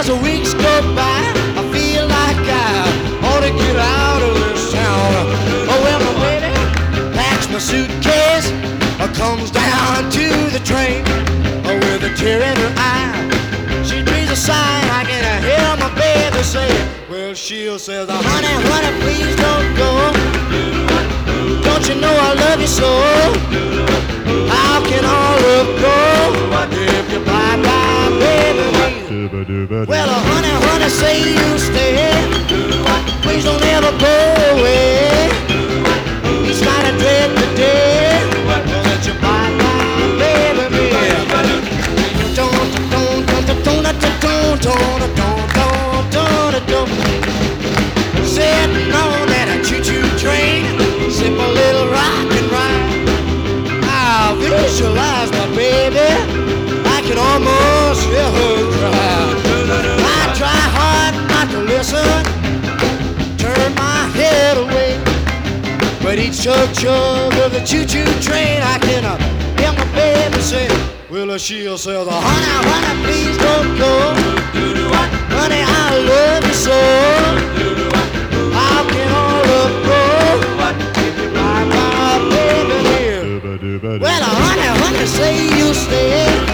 As the weeks go by, I feel like I ought to get out of this town. Oh, well, my baby packs my suitcase, comes down to the train. With a tear in her eye, she breathes a sigh. I can hear my baby say, well, she'll say, honey, honey, please don't go. Don't you know I love you so? How can all love go if you bye-bye, baby? Well, honey, honey, say you stay. Please don't ever go away. Each night I dread the day that you bye-bye, baby. Sitting on that choo-choo train, sip a little rock and ride. I visualize my baby, I can almost hear her cry. I try hard not to listen, turn my head away, but each chug of the choo-choo train, I can hear my baby say, well, she'll say, honey, honey, please don't go. Honey, I love you so. How can all love go if you bye-bye, baby, here? Well, honey, honey, say you'll stay.